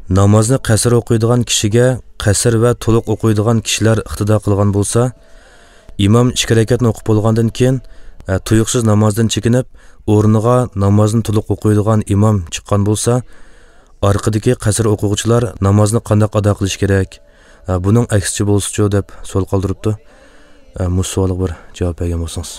namozni qasr o'qiydigan kishiga qasr va to'liq o'qiydigan kishilar iqtido qilgan bo'lsa, imom 2 rakatni o'qib bo'lgandan keyin tuyuqsiz namozdan chekinib, o'rniga namozni to'liq o'qiydigan imom chiqqan bo'lsa, orqadagi qasr o'quvchilar namozni qanday ado qilish kerak? Buning aksicha bo'lsa-chi deb savol qoldiribdi. Bu savolga bir javob bergan bo'lsangiz.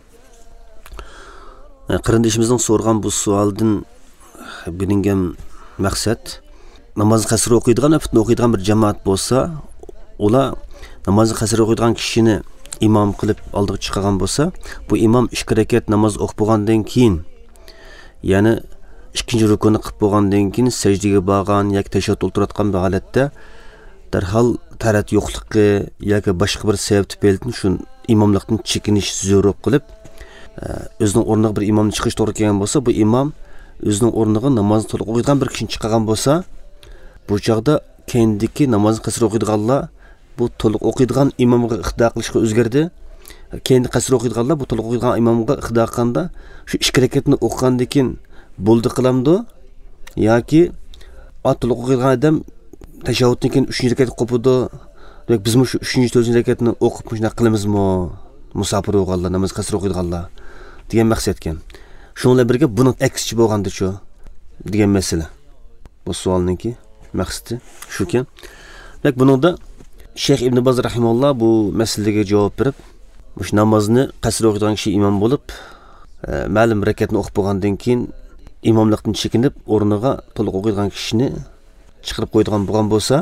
Qarindishimizning so'rgan bu savoldan bilingan maqsad namozni qasr o'qiydigan, nafilni o'qiydigan bir jamoat bo'lsa, ular namozni qasr o'qiydigan kishini imom qilib oldiga chiqargan bo'lsa, bu imom 2 rakat namoz o'qib bo'lgandan keyin, ya'ni ikkinchi rukuni qilib bo'lgandan keyin sajdaga borgan yoki tashahhud o'tirayotgan bir holatda darhol tarat yo'qligi yoki boshqa bir sabab tufayli shu imomlikdan chekinish zarur qilib, o'zining o'rniga bir imomni chiqish to'g'ri kelgan bo'lsa, bu imom o'zining o'rniga namozni to'liq o'qiydigan bir kishini chiqargan bo'lsa, bu chaqda kendiki namozni qasr o'qiydiganlar bu to'liq o'qiydigan imomga iqtido qilishga o'zgardi. Keyin qasr o'qiydiganlar bu to'liq o'qiydigan imomga iqtido qilganda shu 2 rakatni o'qigandan keyin bo'ldi qilamdi yoki to'liq o'qiydigan odam tashahhuddan keyin 3-rakat o'qibdi. Demak biz shu 3-4 rakatni o'qib shuna qilamizmi? Musofir o'g'illar, namoz qasr o'qiydiganlar degan maqsad ekan. Shuningla birga buning aksichi bo'lganda-chu degan masala. Bu savolninki maqsadi shu ekan. Demak buningda Shayx Ibn Baz rahimahulloh bu masalaga javob berib, bu namozni qasr o'qiydigan kishi imom bo'lib, ma'lum rakatni o'qib bo'lgandan keyin imomlikdan chekinib, o'rniga to'liq o'qiydigan kishini chiqarib qo'ydigan bo'lgan bo'lsa,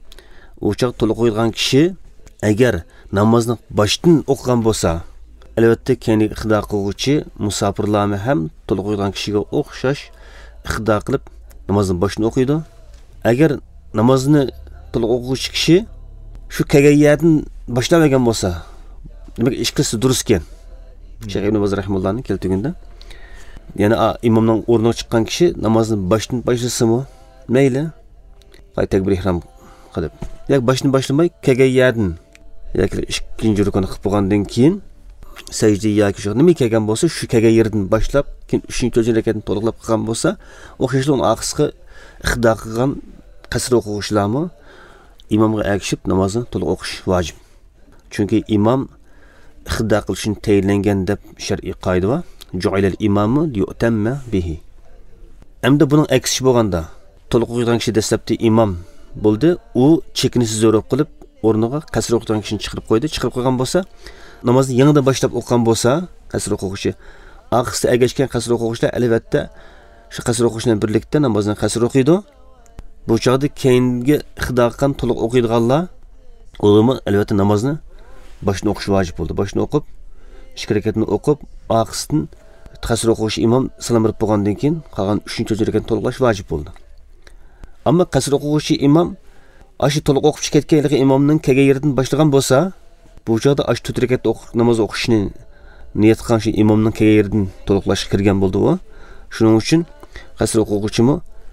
u chaq to'liq o'qiydigan kishi agar namozni boshdan o'qigan bo'lsa, albatta keyin iqtido qiluvchi musofirlarni ham to'liq o'qiydigan kishiga o'xshash iqtido qilib namozni boshdan o'qiydi. Agar namozni to'liq o'quvchi kishi shu kelgan boshlamagan bo'lsa, demak ikkisi durust ekan. Shayx Ibn Baz rahimahullohning keltirganda, ya'ni imomning o'rniga chiqqan kishi namozni boshdan boshlasimi, mayli, takbir ihrom qilib, yoki boshdan boshlamay kelgan yoki ikkinchi rukuni qilib bo'lgandan keyin sajda yoki shu nima kelgan bo'lsa, shu kelgan yerdan boshlab, keyin 3-4 rakatni to'liqlab qilgan bo'lsa, o'xshashli uni oxirgi iqtido qilgan qasr o'quvchilarmi imomga ergishib namozni to'liq o'qish vojib. Chunki imom iqtido qilishni tayinlangan deb shar'iy qoida bor. Ju'ilal imamu liyutamma bihi. Endi buning aksi bo'lganda, to'liq o'qigan kishi dastlabda imom bo'ldi, u chekinishsiz zo'roq qilib o'rniga qasr o'qigan kishini chiqarib qo'ydi. Chiqarib qo'ygan bo'lsa, namozni yangidan boshlab o'qigan bo'lsa, qasr o'quvchi, oxirida ergashgan qasr o'quvchilar albatta shu qasr o'qish bilan birlikda namozni qasr o'qiydi. Bu chaqda keyingi iqtido qilgan to'liq o'qiydiganlar o'limi albatta namozni boshdan o'qish vojib bo'ldi. Boshdan o'qib, 2 rakatni o'qib, oxirdan qasr o'quvchi imom salom berib bo'lgandan keyin qolgan 3-4 rakatni to'liqlash vojib bo'ldi. Ammo qasr o'quvchi imom ashi to'liq o'qib ketgan imomning kelgan yeridan boshlagan bo'lsa, bu chaqda ash 4 rakat namoz o'qishni niyat qilgan shu imomning kelgan yeridan to'liqlashga kirgan bo'ldi u. Shuning uchun qasr o'quvchimi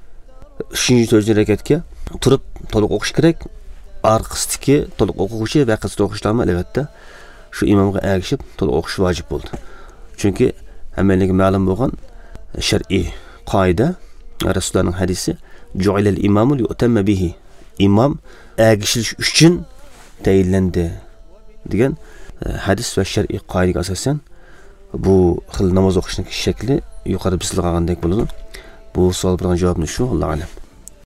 3-4 rakatga turib to'liq o'qish kerak. Orqasidagi to'liq o'quvchi va qasr o'qishlarni albatta shu imomga ergishib to'liq o'qish vojib bo'ldi. Chunki hammalarga ma'lum bo'lgan shar'iy qoida, Rasulullohning hadisi, ju'ilal imamu liyutamma bihi. Imom ergishish uchun tayinlandi degan hadis va shar'iy qoidaga asosan bu xil namoz o'qishning shakli yuqori bisilgandek bo'ladi. Bu savol bilan javobni shu, Alloh alam.